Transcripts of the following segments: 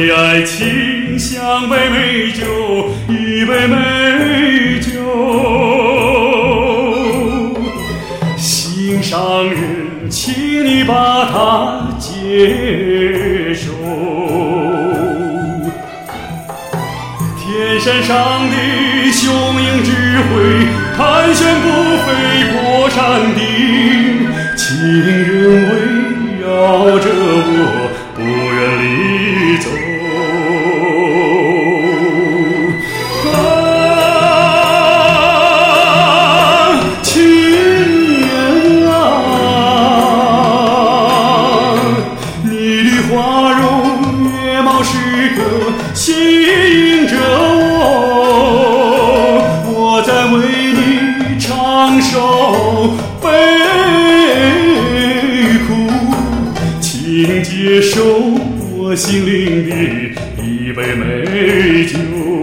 为爱情相杯美酒，一杯美酒。心上人，请你把它接受。天山上的雄鹰只会盘旋不飞过山顶，情人围绕着我不愿离走。情人啊，你的花容月貌时刻吸引着我在为你唱首悲苦，请接受我心灵的一杯美酒，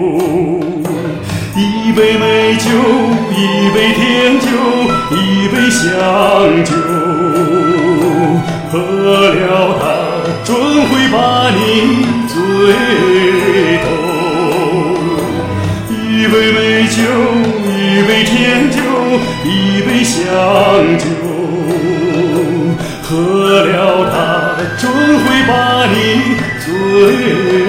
一杯美酒，一杯甜酒，一杯香酒，喝了它准会把你醉透。一杯美酒，一杯甜酒，一杯香酒，喝了它准会把你醉